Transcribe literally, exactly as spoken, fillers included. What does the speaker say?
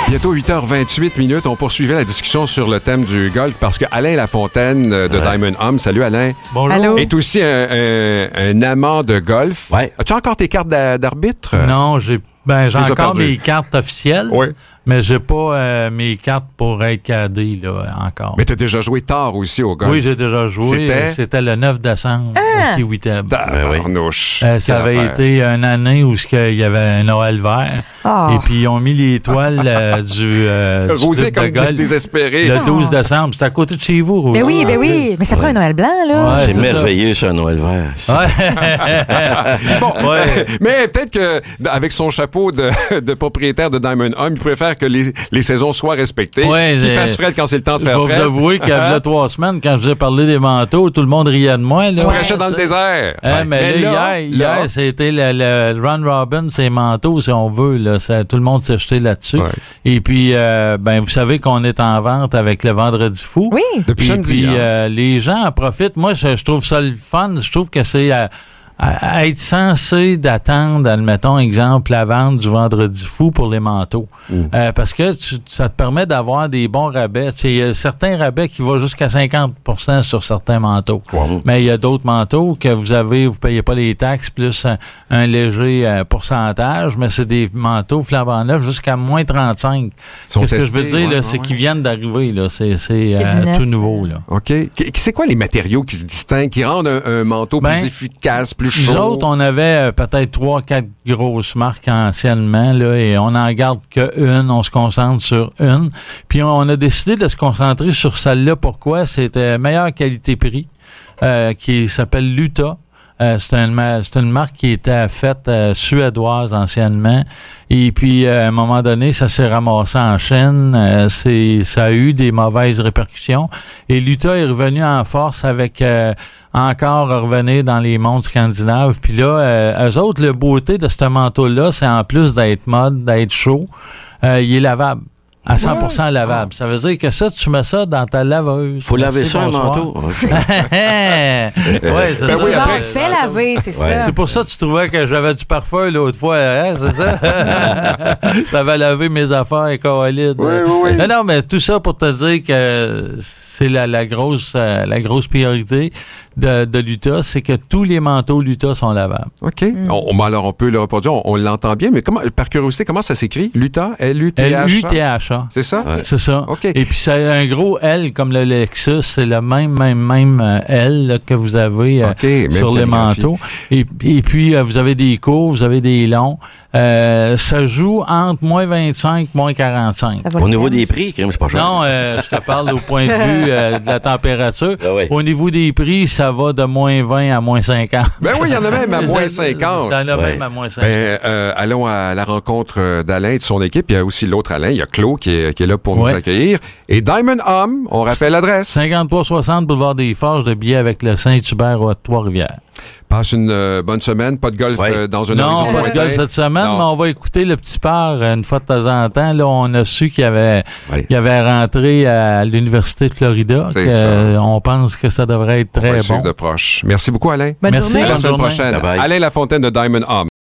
Bientôt huit heures vingt-huit minutes. On poursuivait la discussion sur le thème du golf parce que Alain Lafontaine de ouais. Diamond Home, salut Alain, bonjour, Allô. est aussi un, un, un amant de golf. Ouais. As-tu encore tes cartes d'arbitre? Non, j'ai ben, j'ai encore mes cartes officielles, oui. mais j'ai pas euh, mes cartes pour être cadé là, encore. Mais tu as déjà joué tard aussi au golf. Oui, j'ai déjà joué. C'était, C'était le neuf décembre ah. au Kiwitab. Ben oui. euh, ça avait affaire. été une année où il y avait un Noël vert. Oh. Et puis, ils ont mis les toiles euh, du, euh, du Rosé comme de golf désespéré. Le douze décembre. C'est à côté de chez vous, Rosé. Ben oui, ben oui. Mais ça prend ouais. un Noël blanc, là. Ouais, c'est, c'est merveilleux, ça, un Noël vert. Ouais. Bon, ouais. Mais peut-être qu'avec son chapeau de, de propriétaire de Diamond Home, il préfère que les, les saisons soient respectées. Ouais, qu'il fasse frais quand c'est le temps de faire frais. Je vais vous avouer qu'il y a trois semaines, quand je vous ai parlé des manteaux, tout le monde riait de moi. Là. Tu prêchais dans le désert. Hein, ouais. Mais, mais là, là, hier, là, hier c'était le, le Ron Robin, ses manteaux, si on veut. Là, ça, tout le monde s'est jeté là-dessus. Ouais. Et puis, euh, ben, vous savez qu'on est en vente avec le Vendredi fou. Oui. Depuis Et samedi. puis, hein. euh, les gens en profitent. Moi, je, je trouve ça le fun. Je trouve que c'est... Euh, à être censé d'attendre, admettons, exemple, la vente du Vendredi fou pour les manteaux. Mmh. Euh, parce que tu, ça te permet d'avoir des bons rabais. Il y a certains rabais qui vont jusqu'à cinquante pour cent sur certains manteaux. Wow. Mais il y a d'autres manteaux que vous avez, vous payez pas les taxes plus un, un léger euh, pourcentage, mais c'est des manteaux flambant neufs jusqu'à moins trente-cinq. Qu'est-ce testés, que je veux dire, ouais, là, c'est ouais. qu'ils viennent d'arriver. Là, c'est c'est euh, tout nouveau. Là. OK. C'est quoi les matériaux qui se distinguent, qui rendent un, un manteau ben, plus efficace, plus Nous autres, on avait euh, peut-être trois, quatre grosses marques anciennement, là, et on n'en garde qu'une, on se concentre sur une. Puis on, on a décidé de se concentrer sur celle-là. Pourquoi? C'était meilleure qualité-prix, euh, qui s'appelle Luta. Euh, c'est, une, c'est une marque qui était faite euh, suédoise anciennement. Et puis, euh, à un moment donné, ça s'est ramassé en Chine. Euh, c'est, ça a eu des mauvaises répercussions. Et Luta est revenu en force avec euh, encore revenir dans les mondes scandinaves. Puis là, euh, eux autres, la beauté de ce manteau-là, c'est en plus d'être mode, d'être chaud, euh, il est lavable. À cent pour cent lavable. Ça veut dire que ça, tu mets ça dans ta laveuse. Faut laver ça, un manteau. ouais, c'est ben oui, après, fait laver, c'est ouais. ça. C'est pour ça que tu trouvais que j'avais du parfum l'autre fois, hein, c'est ça? J'avais lavé mes affaires et colides. Oui, oui, oui. Non, non, mais tout ça pour te dire que c'est la, la grosse euh, la grosse priorité de, de Luta, c'est que tous les manteaux Luta sont lavables. OK. Mm. On, alors, on peut le reproduire, on, on l'entend bien, mais comment, par curiosité, comment ça s'écrit? Luta? L U T H A? L U T H A. C'est ça? Ouais. C'est ça. OK. Et puis, c'est un gros L comme le Lexus. C'est le même, même, même euh, L là, que vous avez euh, okay, sur les manteaux. Et, et puis, euh, vous avez des courts, vous avez des longs. Euh, ça joue entre moins vingt-cinq, moins quarante-cinq. Au niveau des prix, quand même, c'est pas cher. Non, euh, je te parle au point de vue euh, de la température. Ah ouais. Au niveau des prix, ça va de moins vingt à moins cinquante. Ben oui, il y en a même à moins cinquante. Il y en a ouais. même à moins cinquante. Ben, euh, allons à la rencontre d'Alain et de son équipe. Il y a aussi l'autre Alain. Il y a Claude qui est, qui est là pour ouais. nous accueillir. Et Diamond Home, on rappelle l'adresse. cinquante-trois soixante Boulevard des Forges de billets avec le Saint-Hubert à Trois-Rivières. Passe une euh, bonne semaine, pas de golf ouais. euh, dans un non, horizon pas lointain. de golf cette semaine, non. mais on va écouter le petit père une fois de temps en temps. Là, on a su qu'il avait, ouais. qu'il avait rentré à l'Université de Florida. Que, euh, on pense que ça devrait être très on va bon. De proche. Merci beaucoup, Alain. Bonne Merci. Journée. À la semaine journée. prochaine. Bye bye. Alain Lafontaine de Diamond Home.